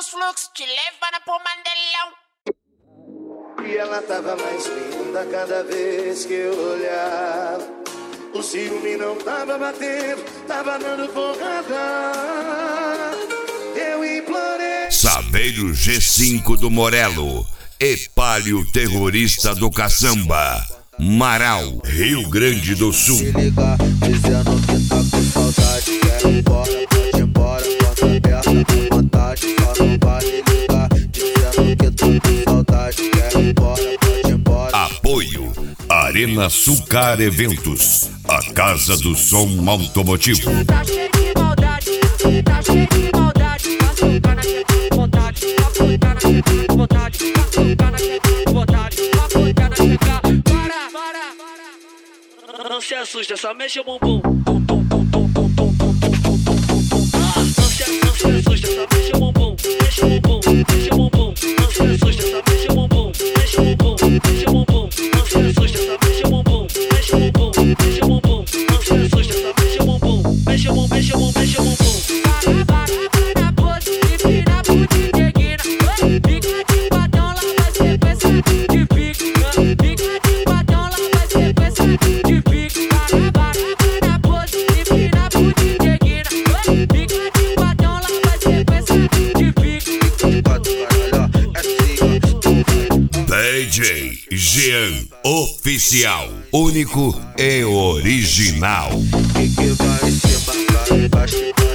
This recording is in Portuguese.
nos fluxos, te levando pro Mandelão. E ela tava mais linda cada vez que eu olhava. O ciúme não tava batendo, tava dando porrada. Eu implorei. Saveiro G5 do Morelo, Epálio terrorista do caçamba, Marau, Rio Grande do Sul. Se liga, dizendo que tá com saudade. Quer ir embora, pode ir embora, porta aberta com vontade. Só não vale ligar, dizendo que tá com saudade. Quer ir embora, pode ir embora. Apoio Arena Sucar Eventos, a casa do som automotivo. Tá cheio de maldade, tá cheio de maldade. Açúcar na cheia de vontade, açúcar na cheia de vontade, açúcar na cheia de vontade, açúcar na cheia de... Para! Não se assusta, só mexe o bumbum. Não se assusta, só mexe o bumbum. Mexe o bumbum, mexe o bumbum. Não se assusta, só mexe o bumbum. Mexe o bumbum, mexe o bumbum. Não se assusta, só mexe o bumbum. Mexe o bumbum, mexe o bumbum. Não se assusta, só mexe o bumbum. Mexe o bumbum, mexe o bumbum, mexe o bumbum. Para, pose, empina, pude, neguina. Fica de batom, lá vai ser peça de pique. Fica de batom, lá vai ser peça de pique. Para, pose, empina, pude, neguina. Fica de batom, lá vai ser peça de pique. DJ Jean Oficial, único e original. Que vai em cima, vai embaixo.